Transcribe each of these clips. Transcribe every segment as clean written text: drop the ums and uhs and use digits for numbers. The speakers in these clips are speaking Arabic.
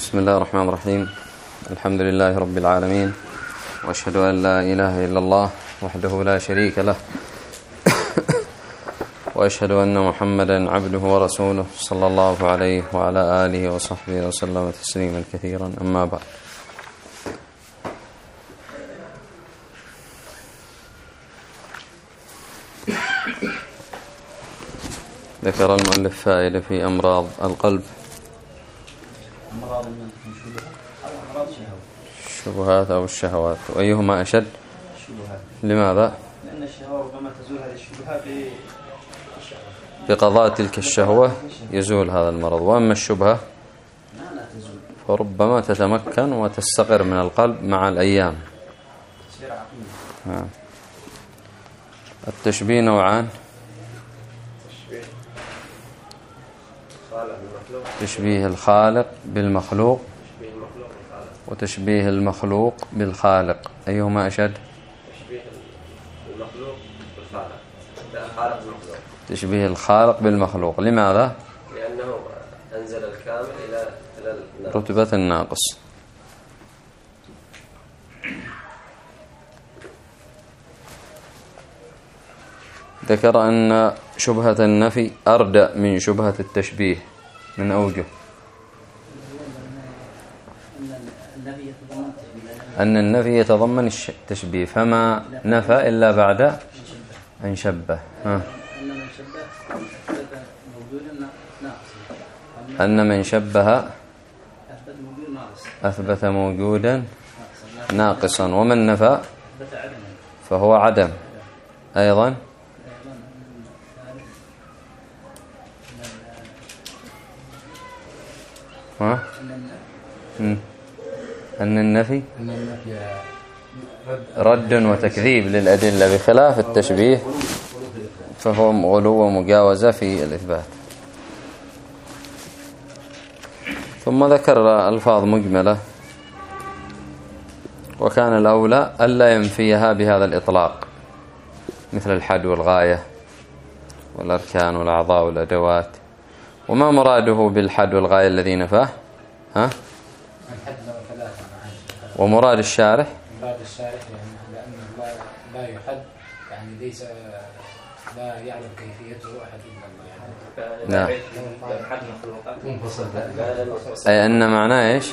بسم الله الرحمن الرحيم. الحمد لله رب العالمين، وأشهد أن لا إله إلا الله وحده لا شريك له، وأشهد أن محمدا عبده ورسوله صلى الله عليه وعلى آله وصحبه وسلم تسليما كثيرا. أما بعد، ذكر المؤلف فائدة في أمراض القلب، الشبهات أو الشهوات، وأيهما أشد؟ لماذا؟ لأن الشهوة ربما تزول هذه الشبهات بقضاء تلك الشهوة يزول هذا المرض، وأما الشبهة لا تزول، فربما تتمكن وتستقر من القلب مع الأيام. التشبيه نوعان: تشبيه الخالق بالمخلوق، وتشبيه المخلوق بالخالق. أيهما أشد؟ تشبيه المخلوق بالخالق. الخالق بالمخلوق. تشبيه الخالق بالمخلوق. لماذا؟ لأنه أنزل الكامل إلى رتبة الناقص. ذكر أن شبهة النفي أردأ من شبهة التشبيه من أوجه: أن النفي يتضمن التشبيه، فما نفى إلا بعد أن شبه. أن من شبه أثبت موجودا ناقصا، ومن نفى فهو عدم. أيضا أن النفي رد وتكذيب للأدلة، بخلاف التشبيه فهو غلو ومجاوزة في الإثبات. ثم ذكر ألفاظ مجملة، وكان الأولى ألا ينفيها بهذا الإطلاق، مثل الحد والغاية والأركان والأعضاء والأدوات. وما مراده بالحد والغاية الذي نفاه؟ ومراد الشارح؟ مراد الشارح لأن الله لا يحد، يعني ليس لا يعلم كيفيته أحد إلا الله. لا، أي أن معناه إيش؟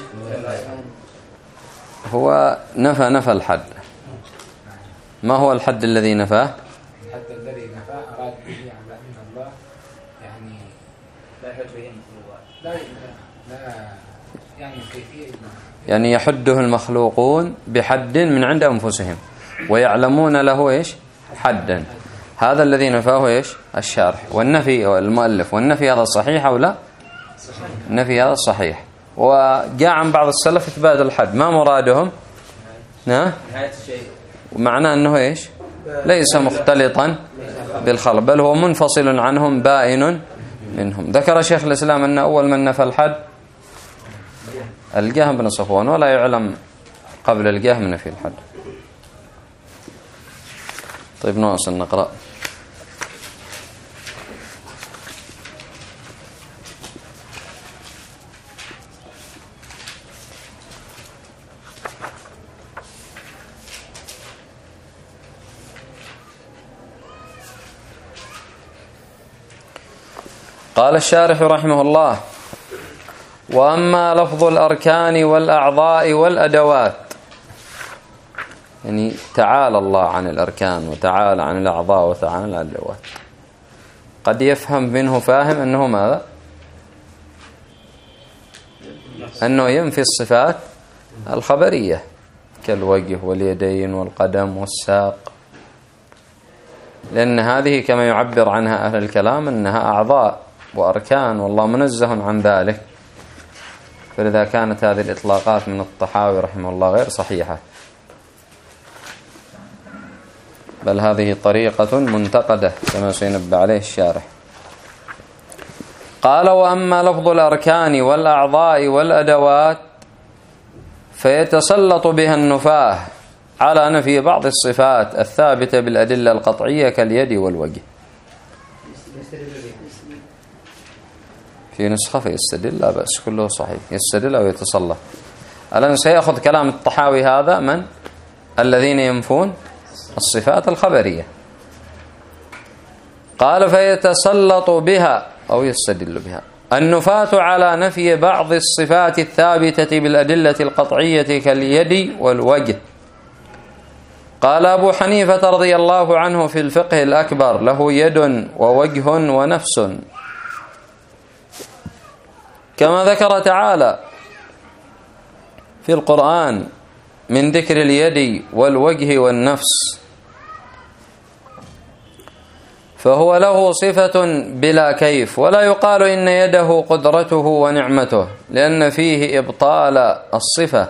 هو نفى الحد. ما هو الحد الذي نفاه؟ الحد الذي نفاه أراد به على أن الله يعني لا يحد به المخلوقات، لا يعني كيفية، يعني يحده المخلوقون بحد من عند أنفسهم ويعلمون له إيش؟ حدا. هذا الذي نفاه إيش؟ الشارح. والنفي أو المؤلف، والنفي هذا صحيح أو لا؟ النفي هذا صحيح. وجاء عن بعض السلف إثبات الحد. ما مرادهم؟ ومعناه أنه إيش؟ ليس مختلطا بالخلق، بل هو منفصل عنهم بائن منهم. ذكر شيخ الإسلام أن أول من نفى الحد الجهم بن صفوان، ولا يعلم قبل الجهم نفي الحد. طيب نواصل نقرأ. قال الشارح رحمه الله: وأما لفظ الأركان والأعضاء والأدوات، يعني تعالى الله عن الأركان، وتعالى عن الأعضاء، وتعالى عن الأدوات. قد يفهم منه فاهم أنه ماذا؟ أنه ينفي الصفات الخبرية كالوجه واليدين والقدم والساق، لأن هذه كما يعبر عنها أهل الكلام أنها أعضاء وأركان، والله منزه عن ذلك. فلذا كانت هذه الإطلاقات من الطحاوي رحمه الله غير صحيحة، بل هذه طريقة منتقدة كما سينبه عليه الشارح. قال: وأما لفظ الأركان والأعضاء والأدوات فيتسلط بها النفاه على نفي بعض الصفات الثابتة بالأدلة القطعية كاليد والوجه. في نسخة فيستدل لا بأس، كله صحيح، يستدل أو يتصلى. الآن سيأخذ كلام الطحاوي هذا من الذين ينفون الصفات الخبرية. قال فيتسلط بها أو يستدل بها النفاة على نفي بعض الصفات الثابتة بالأدلة القطعية كاليد والوجه. قال أبو حنيفة رضي الله عنه في الفقه الأكبر له يد ووجه ونفس، كما ذكر تعالى في القرآن من ذكر اليد والوجه والنفس، فهو له صفة بلا كيف، ولا يقال إن يده قدرته ونعمته، لأن فيه إبطال الصفة،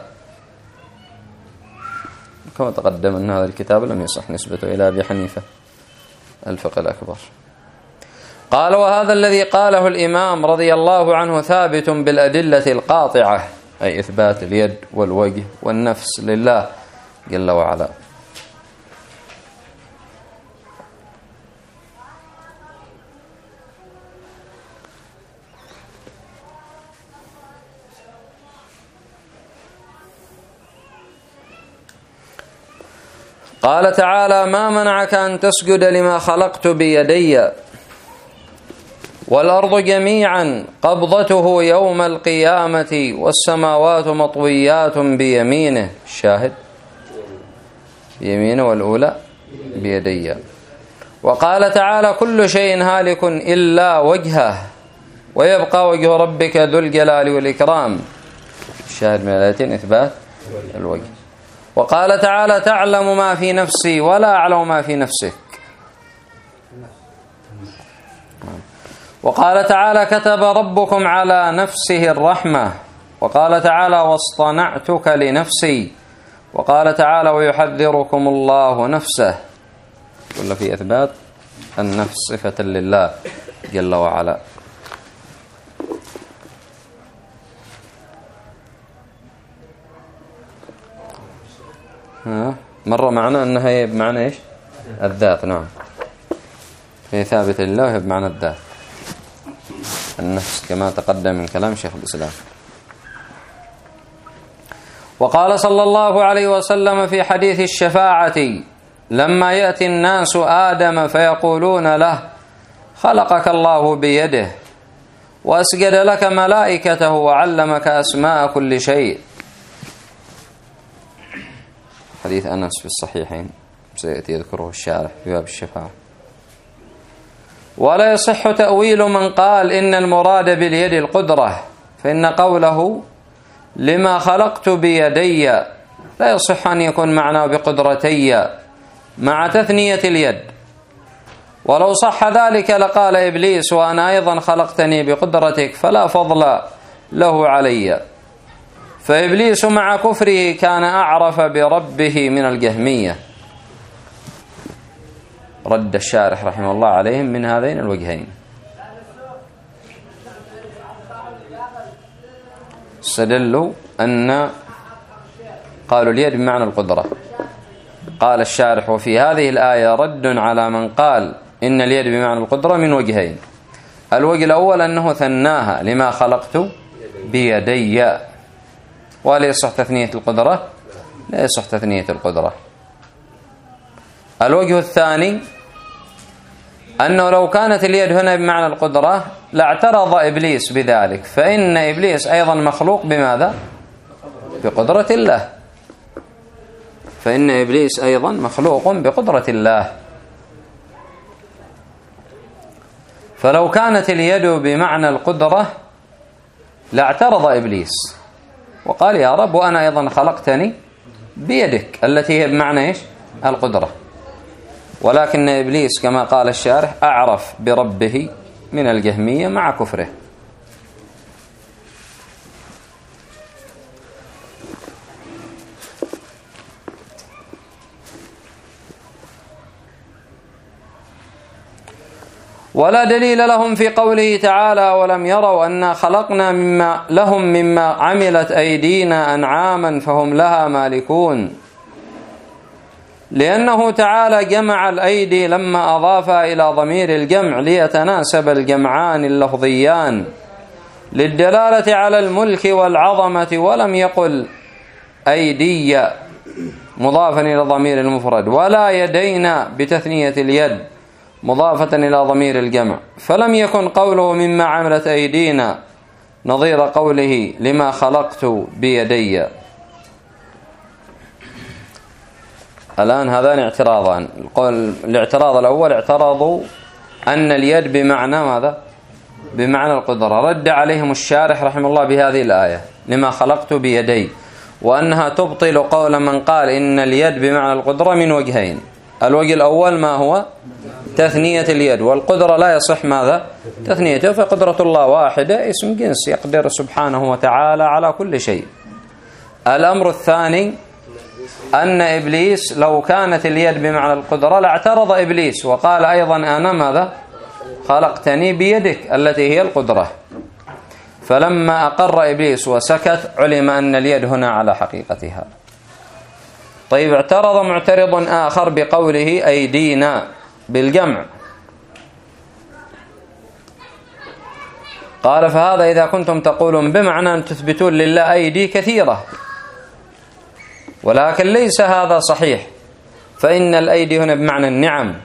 كما تقدم أن هذا الكتاب لم يصح نسبته إلى أبي حنيفة الفقه الأكبر. قال وهذا الذي قاله الإمام رضي الله عنه ثابت بالأدلة القاطعة، أي إثبات اليد والوجه والنفس لله جل وعلا. قال تعالى ما منعك أن تسجد لما خلقت بيدي والأرض جميعا قبضته يوم القيامة والسماوات مطويات بيمينه. الشاهد بيمينه والأولى بيدي. وقال تعالى كل شيء هالك إلا وجهه ويبقى وجه ربك ذو الجلال والإكرام. الشاهد من الآيتين إثبات الوجه. وقال تعالى تعلم ما في نفسي ولا أعلم ما في نفسك. وقال تعالى كتب ربكم على نفسه الرحمة. وقال تعالى واصطنعتك لنفسي. وقال تعالى ويحذركم الله نفسه. كل في إثبات النفس صفة لله جل وعلا. مرة معنا أنها هي بمعنى إيش؟ الذات. نعم هي ثابت لله وهي بمعنى الذات النفس كما تقدم من كلام شيخ الإسلام. وقال صلى الله عليه وسلم في حديث الشفاعة لما يأتي الناس آدم فيقولون له خلقك الله بيده وأسجد لك ملائكته وعلمك أسماء كل شيء. حديث أنس في الصحيحين سيأتي يذكره الشارح في باب الشفاعة. ولا يصح تأويل من قال إن المراد باليد القدرة، فإن قوله لما خلقت بيدي لا يصح أن يكون معناه بقدرتي مع تثنية اليد. ولو صح ذلك لقال إبليس وأنا أيضا خلقتني بقدرتك فلا فضل له علي. فإبليس مع كفره كان أعرف بربه من الجهمية. رد الشارح رحمه الله عليهم من هذين الوجهين. استدلوا أن قالوا اليد بمعنى القدرة. قال الشارح وفي هذه الآية رد على من قال إن اليد بمعنى القدرة من وجهين. الوجه الأول أنه ثناها لما خلقت بيدي، ولا يصح تثنية القدرة، لا يصح تثنية القدرة. الوجه الثاني أنه لو كانت اليد هنا بمعنى القدرة لاعترض إبليس بذلك، فإن إبليس أيضا مخلوق بماذا؟ بقدرة الله. فإن إبليس أيضا مخلوق بقدرة الله. فلو كانت اليد بمعنى القدرة لاعترض إبليس وقال يا رب وأنا أيضا خلقتني بيدك التي هي بمعنى إيش؟ القدرة. ولكن إبليس كما قال الشارح أعرف بربه من الجهمية مع كفره. ولا دليل لهم في قوله تعالى ولم يروا أنا خلقنا مما عملت أيدينا أنعاما فهم لها مالكون، لأنه تعالى جمع الأيدي لما أضافها إلى ضمير الجمع ليتناسب الجمعان اللفظيان للدلالة على الملك والعظمة، ولم يقل أيدي مضافا إلى ضمير المفرد، ولا يدينا بتثنية اليد مضافة إلى ضمير الجمع، فلم يكن قوله مما عملت أيدينا نظير قوله لما خلقت بيدي. الآن هذان اعتراضان. الاعتراض الأول اعترضوا أن اليد بمعنى ماذا؟ بمعنى القدرة. رد عليهم الشارح رحمه الله بهذه الآية لما خلقت بيدي، وأنها تبطل قول من قال إن اليد بمعنى القدرة من وجهين. الوجه الأول ما هو؟ تثنية اليد، والقدرة لا يصح ماذا؟ تثنيته، فقدرة الله واحدة اسم جنس يقدر سبحانه وتعالى على كل شيء. الأمر الثاني أن إبليس لو كانت اليد بمعنى القدرة لاعترض إبليس وقال أيضا أنا ماذا؟ خلقتني بيدك التي هي القدرة. فلما أقر إبليس وسكت علم أن اليد هنا على حقيقتها. طيب اعترض معترض آخر بقوله أيدينا بالجمع، قال فهذا إذا كنتم تقولون بمعنى أن تثبتون لله أيدي كثيرة، ولكن ليس هذا صحيح، فإن الأيدي هنا بمعنى النعم.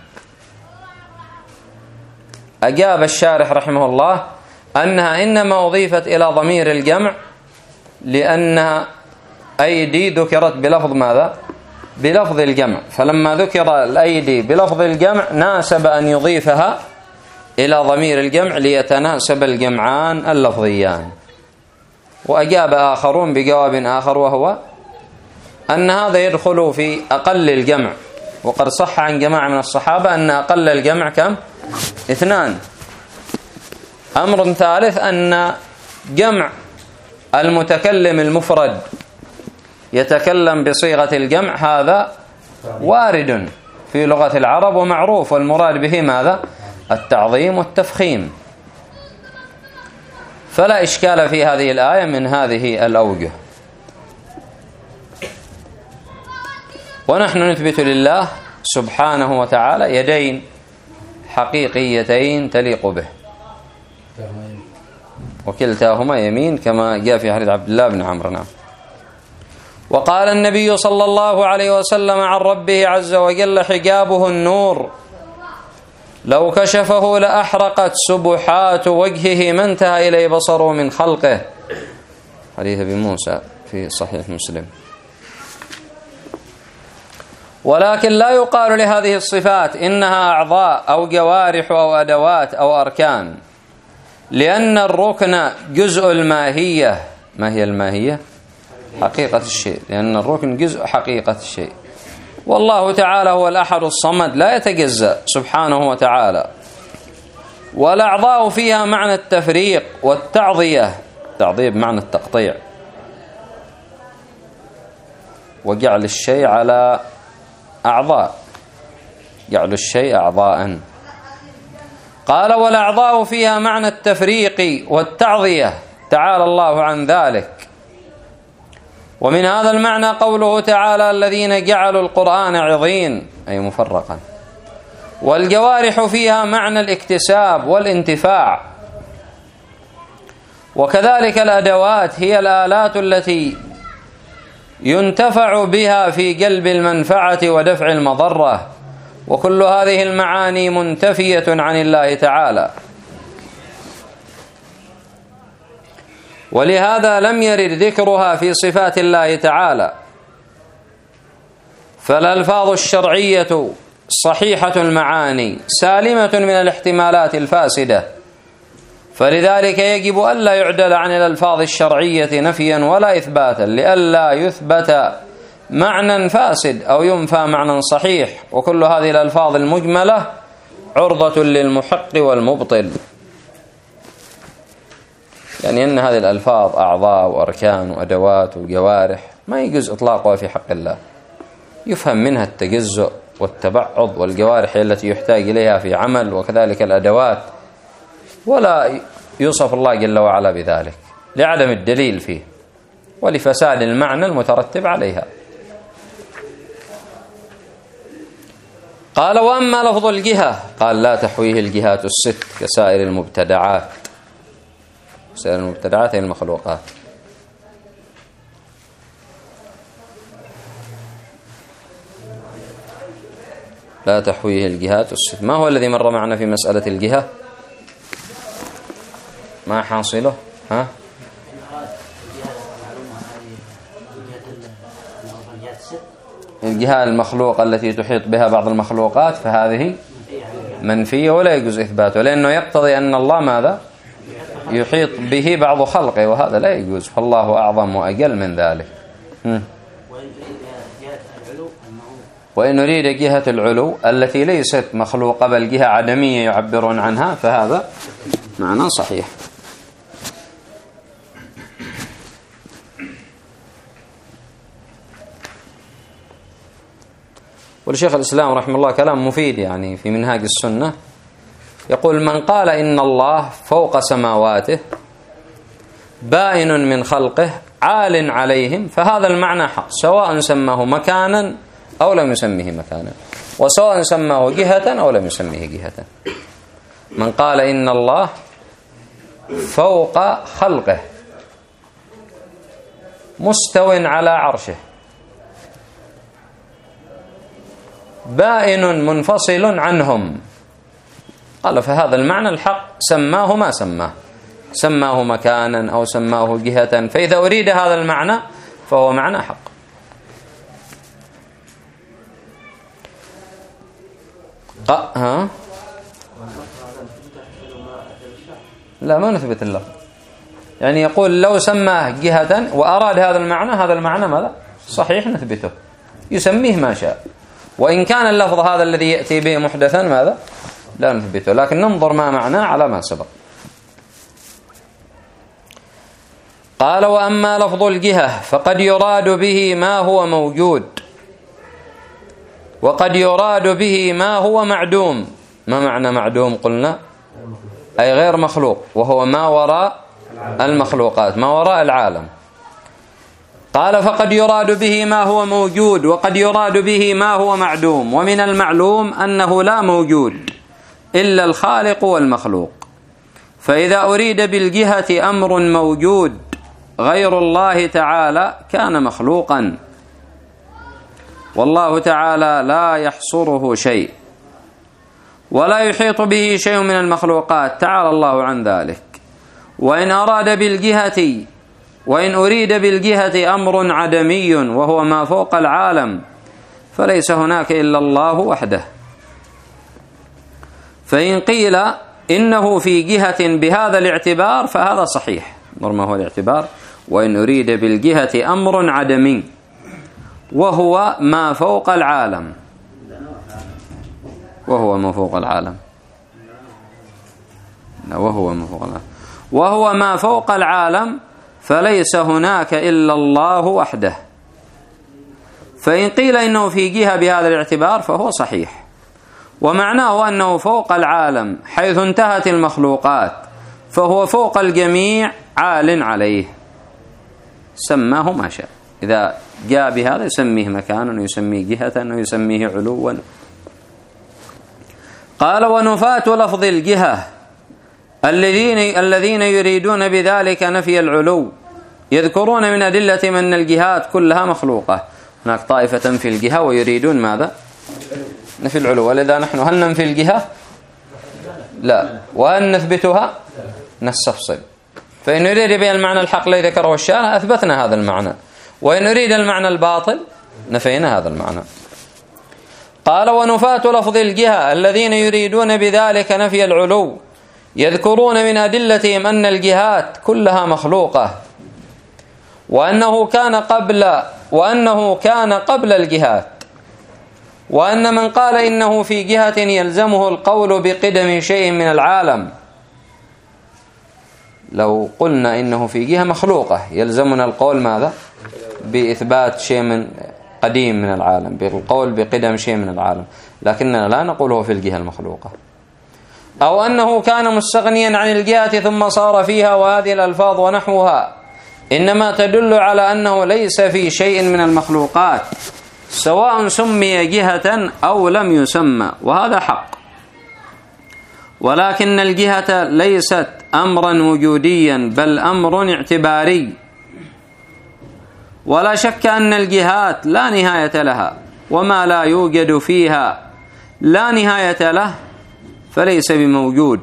أجاب الشارح رحمه الله أنها إنما أضيفت إلى ضمير الجمع لأن أيدي ذكرت بلفظ ماذا؟ بلفظ الجمع، فلما ذكر الأيدي بلفظ الجمع ناسب أن يضيفها إلى ضمير الجمع ليتناسب الجمعان اللفظيان. وأجاب آخرون بجواب آخر، وهو أن هذا يدخل في أقل الجمع، وقد صح عن جماعة من الصحابة أن أقل الجمع كم؟ 2. أمر ثالث أن جمع المتكلم المفرد يتكلم بصيغة الجمع هذا وارد في لغة العرب ومعروف، والمراد به ماذا؟ التعظيم والتفخيم. فلا إشكال في هذه الآية من هذه الأوجه. ونحن نثبت لله سبحانه وتعالى يدين حقيقيتين تليق به، وكلتاهما يمين كما جاء في حديث عبد الله بن عمرو. نعم. وقال النبي صلى الله عليه وسلم عن ربه عز وجل حجابه النور، لو كشفه لأحرقت سبحات وجهه ما انتهى إليه بصره من خلقه. حديث ابي موسى في صحيح مسلم. ولكن لا يقال لهذه الصفات إنها أعضاء أو جوارح أو أدوات أو أركان، لأن الركن جزء الماهية. ما هي الماهية؟ حقيقة الشيء، لأن الركن جزء حقيقة الشيء. والله تعالى هو الأحد الصمد لا يتجزأ سبحانه وتعالى. والأعضاء فيها معنى التفريق والتعضية، تعضية بمعنى التقطيع، وجعل الشيء على أعضاء، جعل الشيء أعضاء. قال والأعضاء فيها معنى التفريق والتعضية، تعالى الله عن ذلك. ومن هذا المعنى قوله تعالى الذين جعلوا القرآن عظيم، أي مفرقا. والجوارح فيها معنى الاكتساب والانتفاع. وكذلك الأدوات هي الآلات التي ينتفع بها في جلب المنفعة ودفع المضرة، وكل هذه المعاني منتفية عن الله تعالى. ولهذا لم يرد ذكرها في صفات الله تعالى. فالألفاظ الشرعية صحيحة المعاني سالمة من الاحتمالات الفاسدة، فلذلك يجب ألا يعدل عن الألفاظ الشرعية نفيا ولا إثباتا، لئلا يثبت معنى فاسد أو ينفى معنى صحيح. وكل هذه الألفاظ المجملة عرضة للمحق والمبطل، يعني أن هذه الألفاظ أعضاء وأركان وأدوات وجوارح ما يجوز إطلاقها في حق الله، يفهم منها التجزؤ والتبعض، والجوارح التي يحتاج إليها في عمل، وكذلك الأدوات، ولا يوصف الله جل وعلا بذلك لعدم الدليل فيه ولفساد المعنى المترتب عليها. قال وأما لفظ الجهة قال لا تحويه الجهات الست كسائر المبتدعات. سائر المبتدعات هي المخلوقات. لا تحويه الجهات الست. ما هو الذي مر معنا في مسألة الجهة؟ ما حاصله؟ ها؟ الجهة المخلوقة التي تحيط بها بعض المخلوقات فهذه منفية ولا يجوز إثباته، لأنه يقتضي أن الله ماذا؟ يحيط به بعض خلقه، وهذا لا يجوز، فالله أعظم وأجل من ذلك. وإن أريد جهة العلو التي ليست مخلوقة بل جهة عدمية يعبرون عنها فهذا معنى صحيح. والشيخ الإسلام رحمه الله كلام مفيد يعني في منهاج السنة، يقول: من قال إن الله فوق سماواته بائن من خلقه عال عليهم فهذا المعنى حق، سواء سماه مكانا أو لم يسميه مكانا، وسواء سماه جهة أو لم يسميه جهة. من قال إن الله فوق خلقه مستو على عرشه بائن منفصل عنهم، قال فهذا المعنى الحق، سماه ما سماه، سماه مكانا أو سماه جهة، فإذا أريد هذا المعنى فهو معنى حق. ها؟ لا، ما نثبت اللفظ، يعني يقول لو سماه جهة وأراد هذا المعنى، هذا المعنى ماذا؟ صحيح، نثبته، يسميه ما شاء. وإن كان اللفظ هذا الذي يأتي به محدثا ماذا؟ لا نثبته، لكن ننظر ما معناه على ما سبق. قال: وأما لفظ الجهة فقد يراد به ما هو موجود، وقد يراد به ما هو معدوم. ما معنى معدوم؟ قلنا أي غير مخلوق، وهو ما وراء المخلوقات، ما وراء العالم. قال: فقد يراد به ما هو موجود، وقد يراد به ما هو معدوم، ومن المعلوم أنه لا موجود إلا الخالق والمخلوق. فإذا أريد بالجهة أمر موجود غير الله تعالى كان مخلوقا، والله تعالى لا يحصره شيء ولا يحيط به شيء من المخلوقات، تعالى الله عن ذلك. وإن أريد بالجهة أمر عدمي وهو ما فوق العالم فليس هناك إلا الله وحده. فإن قيل إنه في جهة بهذا الاعتبار فهذا صحيح. ما هو الاعتبار؟ وإن أريد بالجهة أمر عدمي وهو ما فوق العالم، وهو ما فوق العالم، وهو ما فوق العالم فليس هناك إلا الله وحده. فإن قيل إنه في جهة بهذا الاعتبار فهو صحيح، ومعناه أنه فوق العالم حيث انتهت المخلوقات، فهو فوق الجميع عال عليه، سماه ما شاء. إذا جاء بهذا يسميه مكانا ويسميه جهة ويسميه علوا. قال: ونفاة لفظ الجهة الذين يريدون بذلك نفي العلو يذكرون من أدلة أن الجهات كلها مخلوقة. هناك طائفة تنفي الجهة ويريدون ماذا؟ نفي العلو. ولذا نحن هل ننفي الجهة؟ لا. وهل نثبتها؟ نستفصل. فإن نريد بها المعنى الحق الذي ذكره الشارع أثبتنا هذا المعنى، وإن نريد المعنى الباطل نفينا هذا المعنى. قال: ونفاة لفظ الجهة الذين يريدون بذلك نفي العلو يذكرون من أدلتهم أن الجهات كلها مخلوقة، وأنه كان قبل الجهات، وأن من قال إنه في جهة يلزمه القول بقدم شيء من العالم. لو قلنا إنه في جهة مخلوقة يلزمنا القول ماذا؟ بإثبات شيء من قديم من العالم، بالقول بقدم شيء من العالم، لكننا لا نقوله في الجهة المخلوقة. أو أنه كان مستغنيا عن الجهة ثم صار فيها، وهذه الألفاظ ونحوها إنما تدل على أنه ليس في شيء من المخلوقات سواء سمي جهة أو لم يسمى، وهذا حق. ولكن الجهة ليست أمرا وجوديا بل أمر اعتباري. ولا شك أن الجهات لا نهاية لها، وما لا يوجد فيها لا نهاية له فليس بموجود.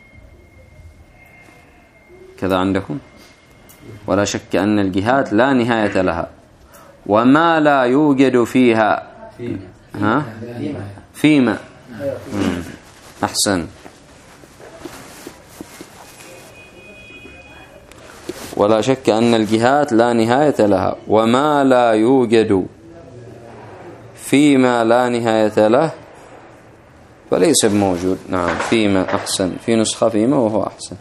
كذا عندكم؟ ولا شك أن الجهات لا نهاية لها، وما لا يوجد فيها فيما أحسن. ولا شك أن الجهات لا نهاية لها، وما لا يوجد فيما لا نهاية له فليس بموجود. نعم، فيما أحسن، في نسخة فيما وهو أحسن.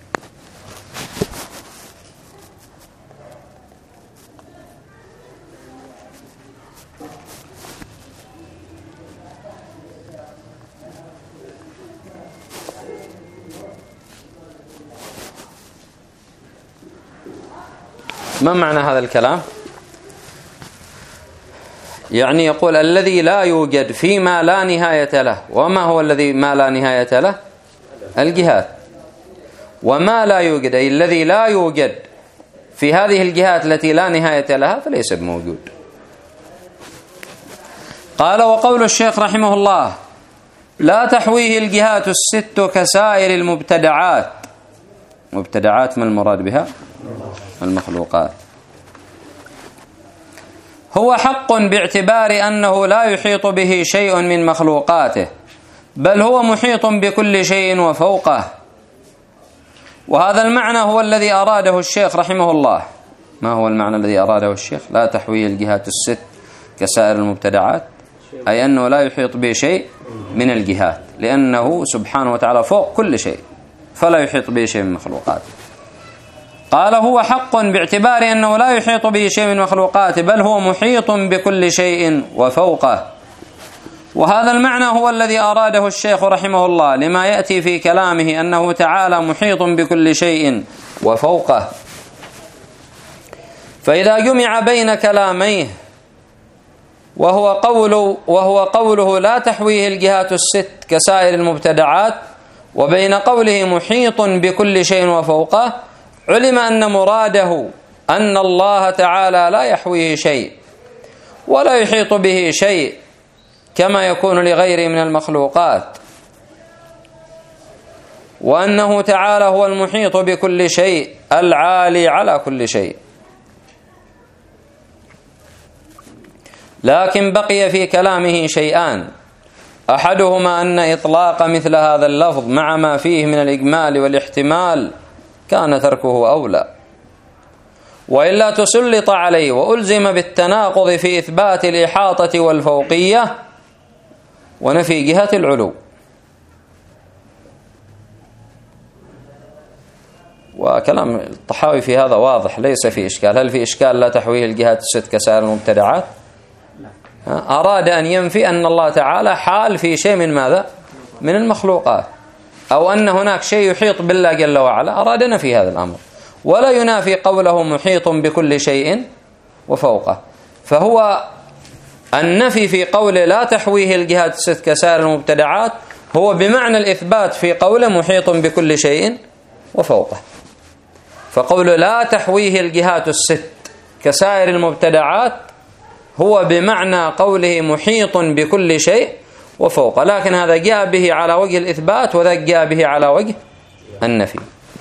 ما معنى هذا الكلام؟ يعني يقول الذي لا يوجد فيما لا نهاية له. وما هو الذي ما لا نهاية له؟ الجهات. وما لا يوجد أي الذي لا يوجد في هذه الجهات التي لا نهاية لها فليس بموجود. قال: وقول الشيخ رحمه الله: لا تحويه الجهات الست كسائر المبتدعات. مبتدعات ما المراد بها؟ المخلوقات. هو حق باعتبار أنه لا يحيط به شيء من مخلوقاته، بل هو محيط بكل شيء وفوقه. وهذا المعنى هو الذي أراده الشيخ رحمه الله. ما هو المعنى الذي أراده الشيخ؟ لا تحويه الجهات الست كسائر المبتدعات، أي أنه لا يحيط به شيء من الجهات، لأنه سبحانه وتعالى فوق كل شيء، فلا يحيط به شيء من مخلوقاته. قال: هو حق باعتبار أنه لا يحيط به شيء من مخلوقاته، بل هو محيط بكل شيء وفوقه. وهذا المعنى هو الذي أراده الشيخ رحمه الله لما يأتي في كلامه أنه تعالى محيط بكل شيء وفوقه. فإذا جمع بين كلاميه وهو قوله لا تحويه الجهات الست كسائر المبتدعات، وبين قوله محيط بكل شيء وفوقه، علم أن مراده أن الله تعالى لا يحويه شيء ولا يحيط به شيء كما يكون لغيره من المخلوقات، وأنه تعالى هو المحيط بكل شيء العالي على كل شيء. لكن بقي في كلامه شيئان: أحدهما أن إطلاق مثل هذا اللفظ مع ما فيه من الإجمال والاحتمال كان تركه أولى، وإلا تسلط عليه وألزم بالتناقض في إثبات الإحاطة والفوقية ونفي جهة العلو. وكلام الطحاوي في هذا واضح، ليس في إشكال. هل في إشكال لا تحويه الجهات الست كسائر المبتدعات؟ أراد أن ينفي أن الله تعالى حال في شيء من ماذا؟ من المخلوقات، أو أن هناك شيء يحيط بالله جل وعلا، أراد نفي هذا الأمر، ولا ينافي قوله محيط بكل شيء وفوقه. فهو النفي في قوله لا تحويه الجهات الست كسائر المبتدعات هو بمعنى الإثبات في قوله محيط بكل شيء وفوقه. فقوله لا تحويه الجهات الست كسائر المبتدعات هو بمعنى قوله محيط بكل شيء وفوقه، لكن هذا جاء به على وجه الإثبات وذا جاء به على وجه النفي.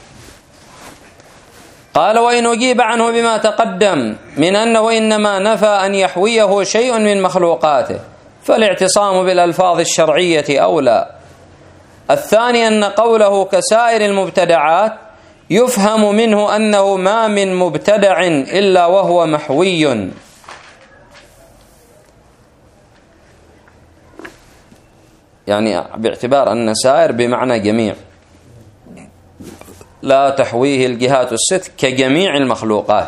قال: وإن أجيب عنه بما تقدم من أنه إنما نفى أن يحويه شيء من مخلوقاته فالاعتصام بالألفاظ الشرعية أولى. الثاني أن قوله كسائر المبتدعات يفهم منه أنه ما من مبتدع إلا وهو محوي، يعني باعتبار أن سائر بمعنى جميع، لا تحويه الجهات الست كجميع المخلوقات.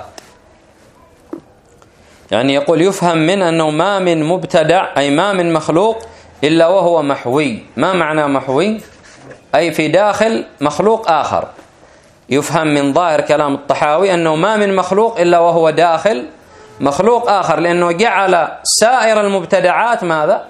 يعني يقول يفهم من أنه ما من مبتدع أي ما من مخلوق إلا وهو محوي. ما معنى محوي؟ أي في داخل مخلوق آخر. يفهم من ظاهر كلام الطحاوي أنه ما من مخلوق إلا وهو داخل مخلوق آخر، لأنه جعل سائر المبتدعات ماذا؟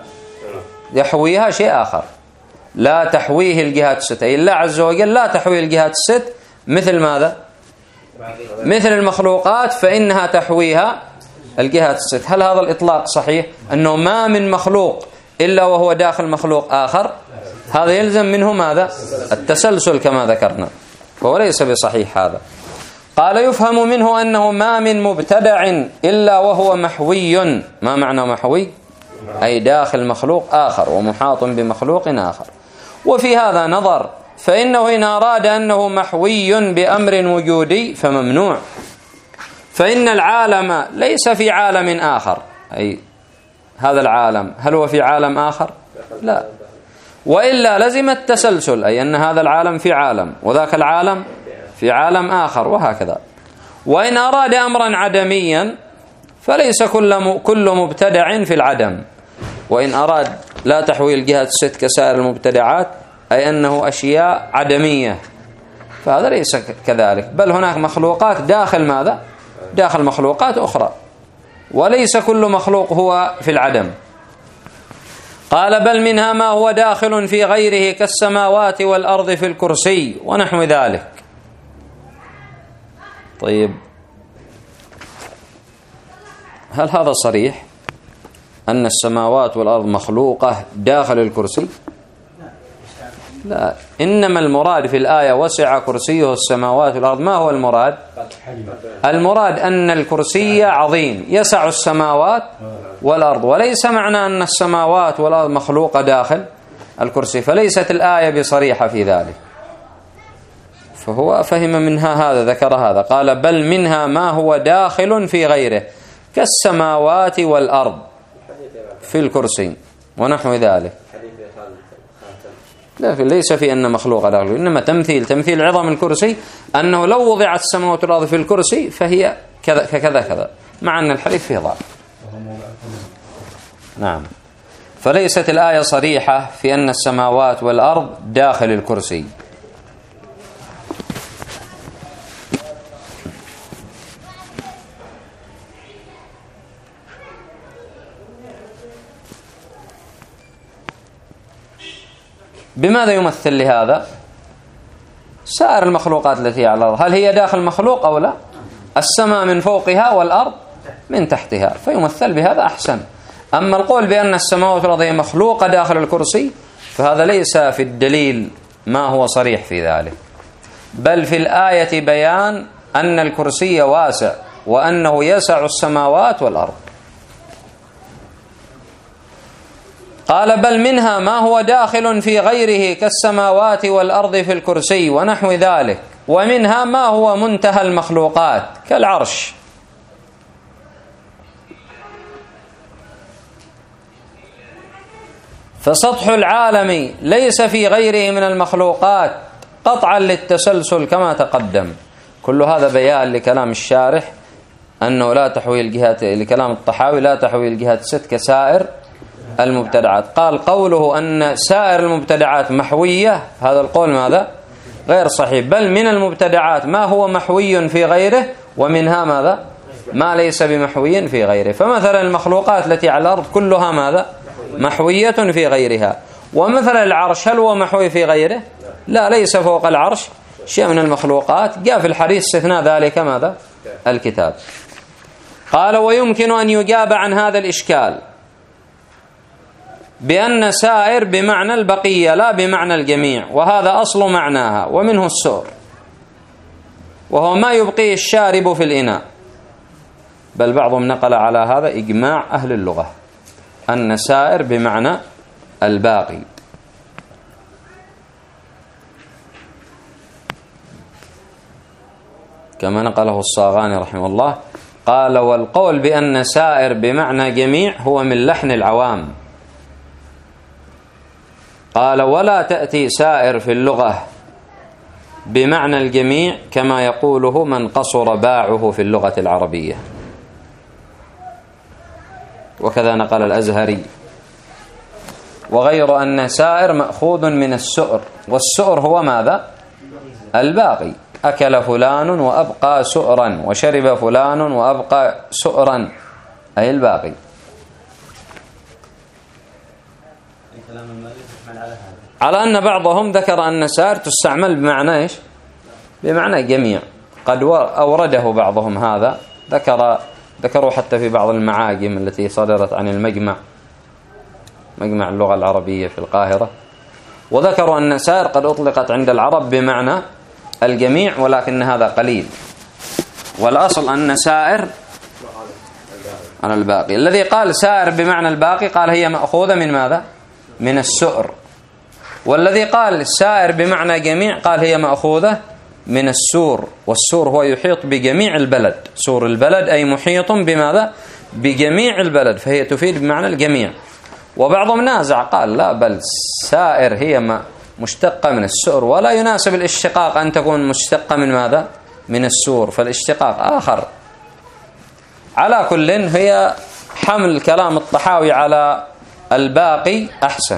يحويها شيء آخر. لا تحويه الجهات الست، أي الله عز وجل لا تحويه الجهات الست مثل ماذا؟ مثل المخلوقات فإنها تحويها الجهات الست. هل هذا الإطلاق صحيح أنه ما من مخلوق إلا وهو داخل مخلوق آخر؟ هذا يلزم منه ماذا؟ التسلسل كما ذكرنا، فهو ليس بصحيح هذا. قال يفهم منه أنه ما من مبتدع إلا وهو محوي. ما معنى محوي؟ أي داخل مخلوق آخر ومحاط بمخلوق آخر. وفي هذا نظر، فإنه إن أراد أنه محوي بأمر وجودي فممنوع، فإن العالم ليس في عالم آخر. أي هذا العالم هل هو في عالم آخر؟ لا، وإلا لزم التسلسل، أي أن هذا العالم في عالم وذاك العالم في عالم آخر وهكذا. وإن أراد أمرا عدميا فليس كل مبتدع في العدم. وإن أراد لا تحوي الجهات الست كسائر المبتدعات أي أنه أشياء عدمية، فهذا ليس كذلك، بل هناك مخلوقات داخل ماذا؟ داخل مخلوقات أخرى، وليس كل مخلوق هو في العدم. قال بل منها ما هو داخل في غيره كالسماوات والأرض في الكرسي ونحو ذلك. طيب، هل هذا صريح أن السماوات والأرض مخلوقة داخل الكرسي؟ لا، إنما المراد في الآية وسع كرسيه السماوات والأرض. ما هو المراد؟ المراد أن الكرسي عظيم يسع السماوات والأرض، وليس معنى أن السماوات والأرض مخلوقة داخل الكرسي، فليست الآية بصريحة في ذلك. فهو فهم منها هذا، ذكر هذا، قال بل منها ما هو داخل في غيره كالسماوات والأرض في الكرسي ونحو ذلك. لا، ليس في أن مخلوق داخل، إنما تمثيل عظم الكرسي أنه لو وضعت السماوات والأرض في الكرسي فهي كذا كذا، مع أن الحديث فيه ضعف. نعم، فليست الآية صريحة في أن السماوات والأرض داخل الكرسي. بماذا يمثل لهذا؟ سائر المخلوقات التي على الأرض، هل هي داخل مخلوق أو لا؟ السماء من فوقها والأرض من تحتها، فيمثل بهذا أحسن. أما القول بأن السماوات والأرض هي مخلوقة داخل الكرسي فهذا ليس في الدليل ما هو صريح في ذلك، بل في الآية بيان أن الكرسي واسع وأنه يسع السماوات والأرض. قال بل منها ما هو داخل في غيره كالسماوات والأرض في الكرسي ونحو ذلك، ومنها ما هو منتهى المخلوقات كالعرش. فسطح العالم ليس في غيره من المخلوقات قطعا للتسلسل كما تقدم. كل هذا بيان لكلام الشارح أنه لا تحوي الجهات، لكلام الطحاوي لا تحوي الجهات الست كسائر المبتدعات. قال قوله أن سائر المبتدعات محوية، هذا القول ماذا؟ غير صحيح، بل من المبتدعات ما هو محوي في غيره، ومنها ماذا؟ ما ليس بمحوي في غيره. فمثلا المخلوقات التي على الأرض كلها ماذا؟ محوية في غيرها. ومثلا العرش هل هو محوي في غيره؟ لا، ليس فوق العرش شيء من المخلوقات، جاء في الحديث استثناء ذلك ماذا؟ الكتاب. قال ويمكن أن يجاب عن هذا الإشكال بأن سائر بمعنى البقية لا بمعنى الجميع، وهذا أصل معناها، ومنه السؤر، وهو ما يبقيه الشارب في الإناء. بل بعضهم نقل على هذا إجماع أهل اللغة أن سائر بمعنى الباقي. كما نقله الصاغاني رحمه الله، قال والقول بأن سائر بمعنى جميع هو من لحن العوام. قال ولا تأتي سائر في اللغة بمعنى الجميع كما يقوله من قصر باعه في اللغة العربية. وكذا نقل الأزهري. وغير أن سائر مأخوذ من السؤر، والسؤر هو ماذا؟ الباقي. أكل فلان وأبقى سؤرا، وشرب فلان وأبقى سؤرا، أي الباقي. على أن بعضهم ذكر أن سائر تستعمل بمعنى إيش؟ بمعنى جميع. قد أورده بعضهم هذا، ذكروا حتى في بعض المعاجم التي صدرت عن مجمع اللغة العربية في القاهرة، وذكروا أن سائر قد أطلقت عند العرب بمعنى الجميع، ولكن هذا قليل، والأصل أن سائر عن الباقي. الذي قال سائر بمعنى الباقي قال هي مأخوذة من ماذا؟ من السؤر. والذي قال سائر بمعنى جميع قال هي مأخوذة من السور، والسور هو يحيط بجميع البلد، سور البلد أي محيط بماذا؟ بجميع البلد، فهي تفيد بمعنى الجميع. وبعضهم نازع قال لا، بل سائر هي مشتقة من السؤر، ولا يناسب الاشتقاق أن تكون مشتقة من ماذا؟ من السور، فالاشتقاق آخر. على كل هي حمل كلام الطحاوي على الباقي أحسن.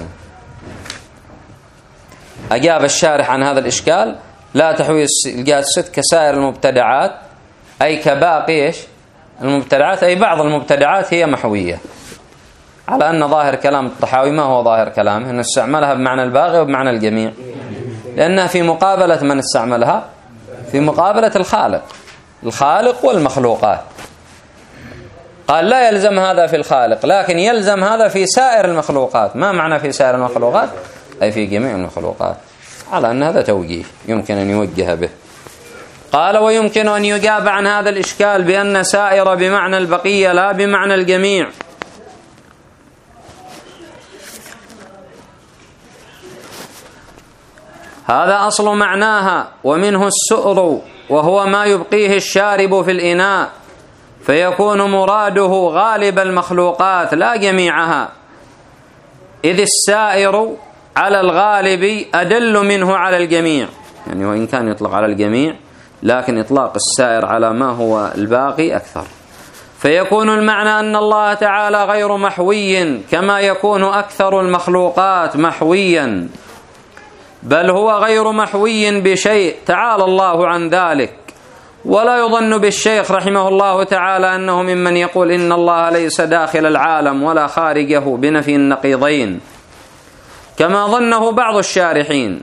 أجاب الشارح عن هذا الإشكال: لا تحوي الجهات الست كسائر المبتدعات، أي كباقي المبتدعات، أي بعض المبتدعات هي محوية، على أن ظاهر كلام الطحاوي ما هو ظاهر كلامه، أن استعملها بمعنى الباقي وبمعنى الجميع، لأنها في مقابلة من استعملها؟ في مقابلة الخالق والمخلوقات. قال لا يلزم هذا في الخالق، لكن يلزم هذا في سائر المخلوقات. ما معنى في سائر المخلوقات؟ أي في جميع المخلوقات، على أن هذا توجيه يمكن أن يوجه به. قال: ويمكن أن يجاب عن هذا الإشكال بأن سائر بمعنى البقية لا بمعنى الجميع. هذا أصل معناها، ومنه السؤر، وهو ما يبقيه الشارب في الإناء، فيكون مراده غالب المخلوقات لا جميعها، إذ السائر على الغالب أدل منه على الجميع. يعني وإن كان يطلق على الجميع، لكن إطلاق السائر على ما هو الباقي أكثر. فيكون المعنى أن الله تعالى غير محوي كما يكون أكثر المخلوقات محويا، بل هو غير محوي بشيء تعالى الله عن ذلك. ولا يظن بالشيخ رحمه الله تعالى أنه ممن يقول إن الله ليس داخل العالم ولا خارجه بنفي النقيضين، كما ظنه بعض الشارحين.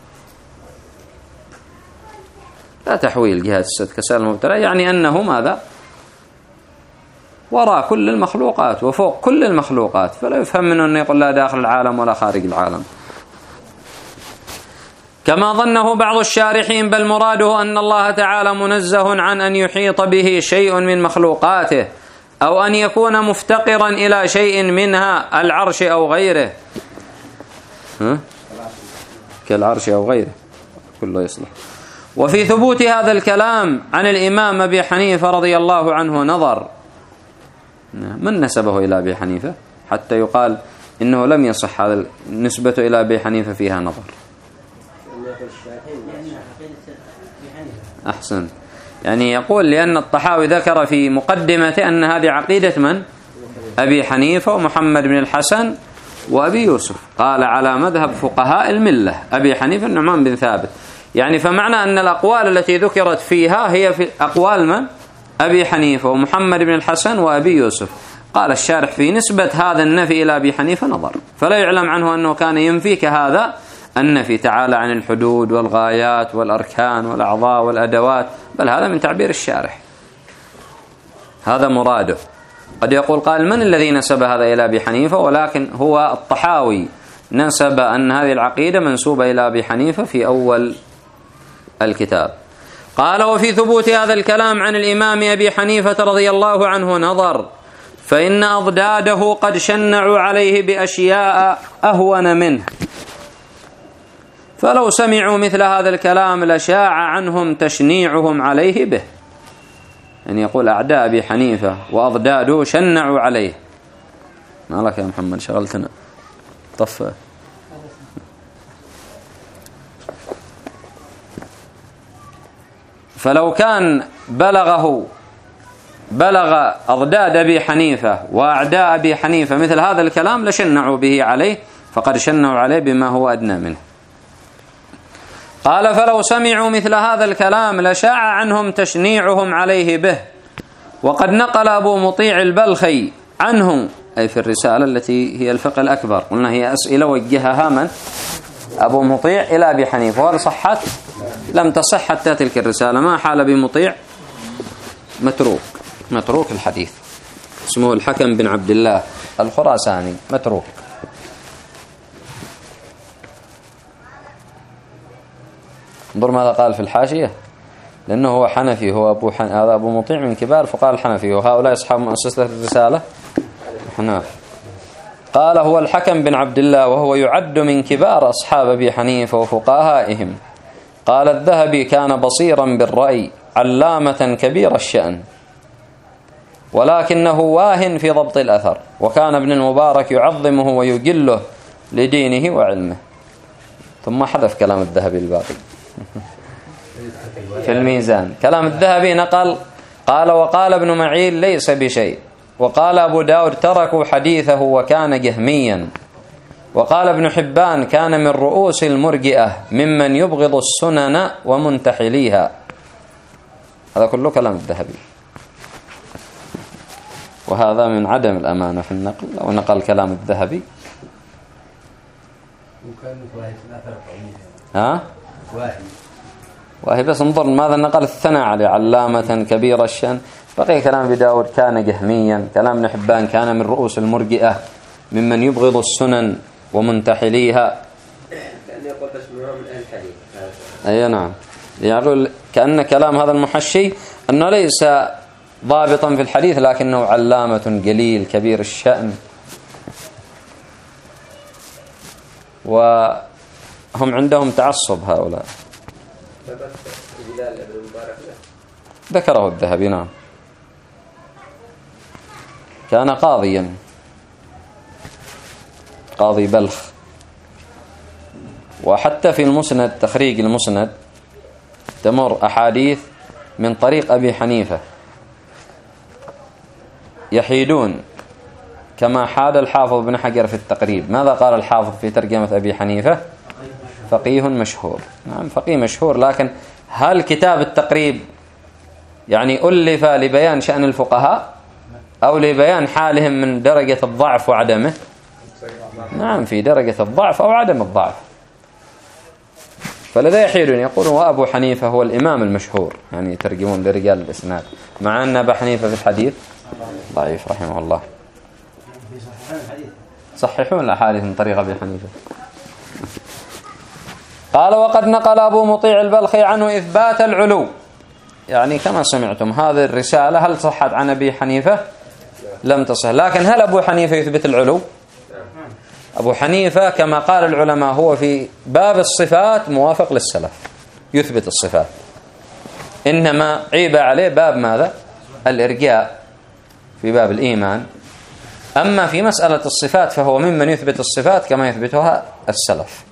لا تحويل الجهات الست كسائر المبتدع، يعني أنه ماذا؟ وراء كل المخلوقات وفوق كل المخلوقات، فلا يفهم منه أنه يقول لا داخل العالم ولا خارج العالم، كما ظنه بعض الشارحين. بل مراده أن الله تعالى منزه عن أن يحيط به شيء من مخلوقاته، أو أن يكون مفتقرا إلى شيء منها، العرش أو غيره. كالعرش أو غيره كله يصلح. وفي ثبوت هذا الكلام عن الإمام أبي حنيفة رضي الله عنه نظر. من نسبه إلى أبي حنيفة حتى يقال إنه لم يصح هذا النسبة إلى أبي حنيفة فيها نظر؟ أحسن. يعني يقول لأن الطحاوي ذكر في مقدمته أن هذه عقيدة من؟ أبي حنيفة ومحمد بن الحسن وأبي يوسف. قال على مذهب فقهاء الملة أبي حنيفة النعمان بن ثابت. يعني فمعنى أن الأقوال التي ذكرت فيها هي في أقوال من؟ أبي حنيفة ومحمد بن الحسن وأبي يوسف. قال الشارح في نسبة هذا النفي إلى أبي حنيفة نظر، فلا يعلم عنه أنه كان ينفي كهذا النفي تعالى عن الحدود والغايات والأركان والأعضاء والأدوات، بل هذا من تعبير الشارح، هذا مراده. قد يقول قال من الذي نسب هذا إلى أبي حنيفة؟ ولكن هو الطحاوي نسب أن هذه العقيدة منسوبة إلى أبي حنيفة في أول الكتاب. قال وفي ثبوت هذا الكلام عن الإمام أبي حنيفة رضي الله عنه نظر، فإن أضداده قد شنعوا عليه بأشياء أهون منه، فلو سمعوا مثل هذا الكلام لشاع عنهم تشنيعهم عليه به. يعني يقول أعداء أبي حنيفة وأضداده شنعوا عليه. ما لك يا محمد شغلتنا طفى. فلو كان بلغ أضداد أبي حنيفة وأعداء أبي حنيفة مثل هذا الكلام لشنعوا به عليه، فقد شنعوا عليه بما هو أدنى منه. قال فلو سمعوا مثل هذا الكلام لشاع عنهم تشنيعهم عليه به. وقد نقل أبو مطيع البلخي عنه، أي في الرسالة التي هي الفقه الأكبر، قلنا هي أسئلة وجهها من؟ أبو مطيع إلى أبي حنيفة. وهل صحت؟ لم تصح حتى تلك الرسالة. ما حال بمطيع؟ متروك الحديث، اسمه الحكم بن عبد الله الخراساني، متروك. انظر ماذا قال في الحاشية، لأنه هو حنفي، هو هذا أبو مطيع من كبار فقال حنفي، وهؤلاء أصحاب مؤسسة الرسالة حناف. قال هو الحكم بن عبد الله وهو يعد من كبار أصحاب أبي حنيفة وفقهائهم. قال الذهبي كان بصيرا بالرأي علامة كبير الشأن، ولكنه واهن في ضبط الأثر، وكان ابن المبارك يعظمه ويجله لدينه وعلمه. ثم حذف كلام الذهبي الباقي في الميزان. كلام الذهبي نقل قال وقال ابن معين ليس بشيء، وقال أبو داود تركوا حديثه وكان جهميا، وقال ابن حبان كان من رؤوس المرجئة ممن يبغض السنن ومنتحليها. هذا كله كلام الذهبي، وهذا من عدم الأمانة في النقل. لو نقل كلام الذهبي واهي بس انظر ماذا نقل الثناء عليه، علامة كبير الشأن. بقي كلام أبي داود كان جهميا، كلام ابن حبان كان من رؤوس المرجئة ممن يبغض السنن ومنتحليها. كأني قلت اسمها من أهل الحديث. أي نعم، يقول كأن كلام هذا المحشي أنه ليس ضابطا في الحديث لكنه علامة جليل كبير الشأن. وهم عندهم تعصب هؤلاء. ذكره الذهبي نعم، كان قاضيا، قاضي بلخ. وحتى في المسند، تخريج المسند، تمر أحاديث من طريق أبي حنيفة يحيدون، كما حاد الحافظ بن حجر في التقريب. ماذا قال الحافظ في ترجمة أبي حنيفة؟ فقيه مشهور. نعم فقيه مشهور، لكن هل كتاب التقريب يعني ألف لبيان شأن الفقهاء أو لبيان حالهم من درجة الضعف وعدمه؟ نعم في درجة الضعف أو عدم الضعف. فلذا يحيلون يقولون وأبو حنيفة هو الإمام المشهور، يعني يترجمون لرجال الإسناد، مع أن أبا حنيفة في الحديث ضعيف رحمه الله. صححون الأحاديث من طريق أبي حنيفة. قال وقد نقل أبو مطيع البلخي عنه إثبات العلو، يعني كما سمعتم هذه الرسالة هل صحت عن أبي حنيفة؟ لم تصح. لكن هل أبو حنيفة يثبت العلو؟ أبو حنيفة كما قال العلماء هو في باب الصفات موافق للسلف، يثبت الصفات، إنما عيب عليه باب ماذا؟ الإرجاء في باب الإيمان. أما في مسألة الصفات فهو ممن يثبت الصفات كما يثبتها السلف.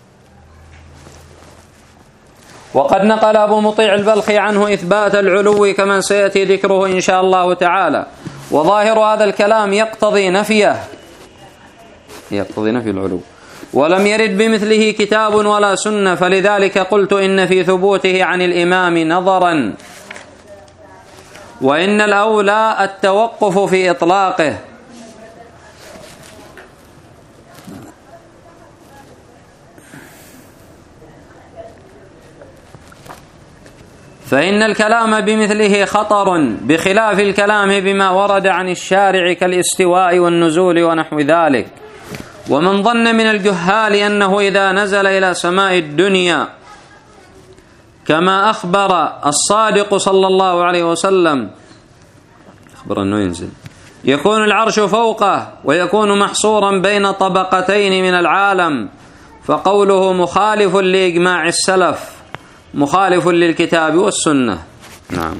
وقد نقل أبو مطيع البلخي عنه إثبات العلو كما سيأتي ذكره إن شاء الله تعالى. وظاهر هذا الكلام يقتضي نفي العلو، ولم يرد بمثله كتاب ولا سنة، فلذلك قلت إن في ثبوته عن الإمام نظرا، وإن الأولى التوقف في إطلاقه. فإن الكلام بمثله خطر، بخلاف الكلام بما ورد عن الشارع كالاستواء والنزول ونحو ذلك. ومن ظن من الجهال أنه إذا نزل إلى سماء الدنيا كما أخبر الصادق صلى الله عليه وسلم، أخبر أنه ينزل، يكون العرش فوقه ويكون محصورا بين طبقتين من العالم، فقوله مخالف لإجماع السلف، مخالف للكتاب والسنة. نعم،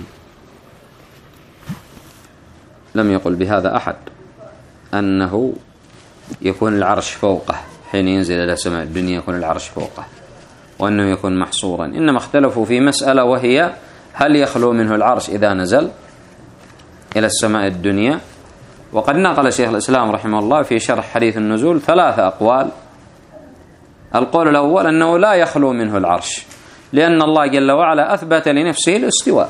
لم يقل بهذا أحد أنه يكون العرش فوقه حين ينزل إلى سماء الدنيا يكون العرش فوقه وأنه يكون محصورا، إنما اختلفوا في مسألة وهي هل يخلو منه العرش إذا نزل إلى السماء الدنيا. وقد نقل شيخ الإسلام رحمه الله في شرح حديث النزول 3 أقوال. القول الأول أنه لا يخلو منه العرش، لأن الله جل وعلا أثبت لنفسه الاستواء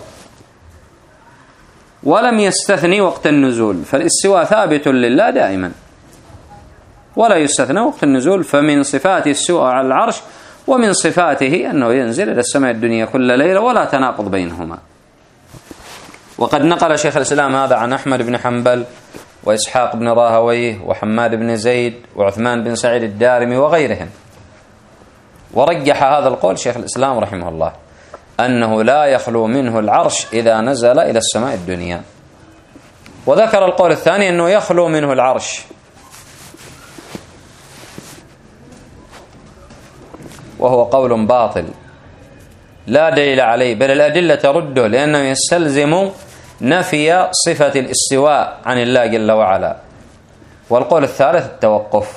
ولم يستثني وقت النزول، فالاستواء ثابت لله دائما. ولا يستثنى وقت النزول. فمن صفات السوء على العرش ومن صفاته أنه ينزل إلى السماء الدنيا كل ليلة ولا تناقض بينهما. وقد نقل شيخ الإسلام هذا عن أحمد بن حنبل وإسحاق بن راهويه وحماد بن زيد وعثمان بن سعيد الدارمي وغيرهم. ورجح هذا القول شيخ الإسلام رحمه الله أنه لا يخلو منه العرش إذا نزل إلى السماء الدنيا. وذكر القول الثاني أنه يخلو منه العرش، وهو قول باطل لا دليل عليه، بل الأدلة ترده، لأنه يستلزم نفي صفة الاستواء عن الله جل وعلا. والقول الثالث التوقف.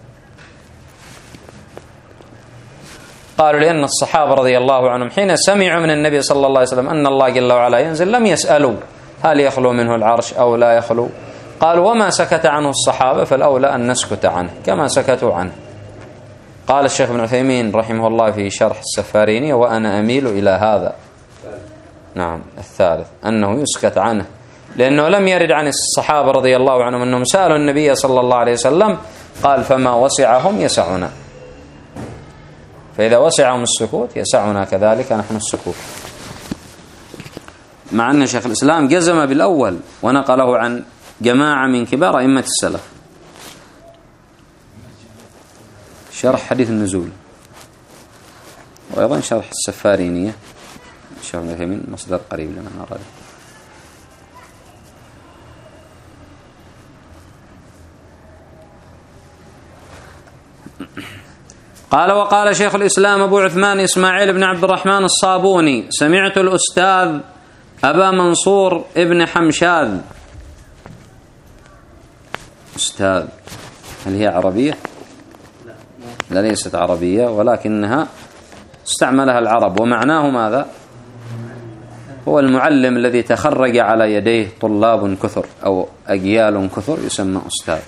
قالوا لأن الصحابة رضي الله عنهم حين سمعوا من النبي صلى الله عليه وسلم أن الله جل وعلا ينزل لم يسألوا هل يخلو منه العرش أو لا يخلو. قالوا وما سكت عنه الصحابة فالأولى أن نسكت عنه كما سكتوا عنه. قال الشيخ ابن عثيمين رحمه الله في شرح السفاريني وأنا أميل إلى هذا، نعم الثالث، أنه يسكت عنه، لأنه لم يرد عن الصحابة رضي الله عنهم أنهم سألوا النبي صلى الله عليه وسلم قال فما وسعهم يسعنا، فإذا وسعهم السكوت يسعنا كذلك نحن السكوت. مع أن شيخ الإسلام جزم بالأول ونقله عن جماعة من كبار أئمة السلف. شرح حديث النزول وأيضا شرح السفارينية الشيخ ابن عثيمين مصدر قريب لمن أراد. قال وقال شيخ الإسلام أبو عثمان إسماعيل بن عبد الرحمن الصابوني سمعت الأستاذ أبا منصور ابن حمشاذ. أستاذ هل هي عربية؟ لا ليست عربية، ولكنها استعملها العرب، ومعناه ماذا؟ هو المعلم الذي تخرج على يديه طلاب كثر أو أجيال كثر يسمى أستاذ.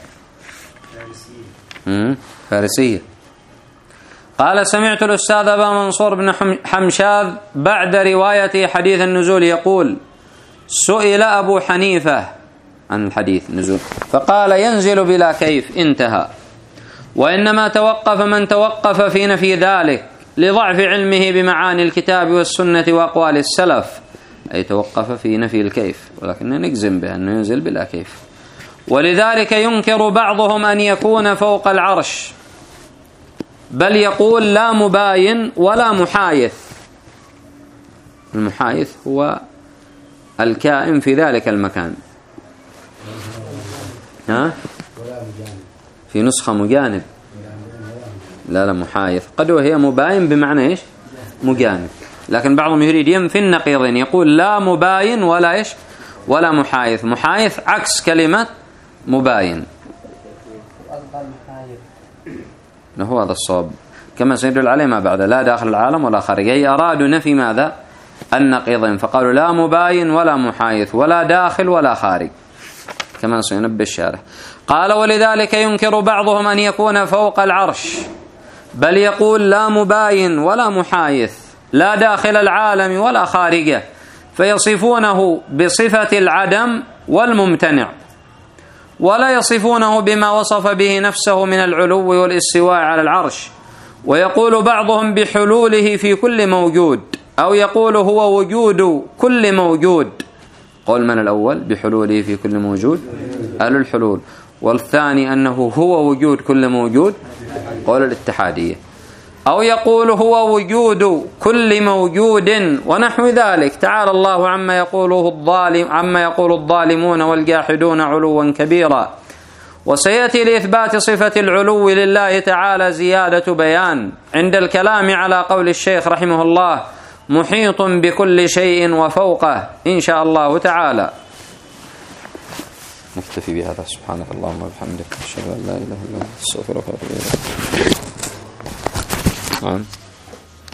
فارسية. قال سمعت الأستاذ أبا منصور بن حمشاذ بعد رواية حديث النزول يقول سئل أبو حنيفة عن الحديث النزول فقال ينزل بلا كيف انتهى. وإنما توقف من توقف في نفي ذلك لضعف علمه بمعاني الكتاب والسنة وأقوال السلف، أي توقف في نفي الكيف، ولكن نجزم به أنه ينزل بلا كيف. ولذلك ينكر بعضهم أن يكون فوق العرش، بل يقول لا مباين ولا محايث. المحايث هو الكائن في ذلك المكان. ها؟ في نسخة مجانب، لا محايث، قد وهي مباين بمعنى إيش؟ مجانب، لكن بعضهم يريد ينفي النقيضين، يقول لا مباين ولا إيش؟ ولا محايث. محايث عكس كلمة مباين. هو هذا الصواب كما سيدل عليه ما بعد، لا داخل العالم ولا خارج. أي أرادوا نفي ماذا؟ النقيضين، فقالوا لا مباين ولا محايث ولا داخل ولا خارج كما سينبه الشارح. قال ولذلك ينكر بعضهم أن يكون فوق العرش، بل يقول لا مباين ولا محايث، لا داخل العالم ولا خارجه، فيصفونه بصفة العدم والممتنع، ولا يصفونه بما وصف به نفسه من العلو والاستواء على العرش. ويقول بعضهم بحلوله في كل موجود، أو يقول هو وجود كل موجود. قول من الأول بحلوله في كل موجود؟ أهل الحلول. والثاني أنه هو وجود كل موجود، قول الاتحادية. أو يقول هو وجود كل موجود ونحو ذلك. تعالى الله عما يقول الظالمون والجاحدون علوا كبيرا. وسيأتي لإثبات صفة العلو لله تعالى زيادة بيان عند الكلام على قول الشيخ رحمه الله محيط بكل شيء وفوقه إن شاء الله تعالى. نكتفي بهذا. سبحانك اللهم وبحمدك أشهد أن لا إله إلا أنت أستغفرك وأتوب إليك.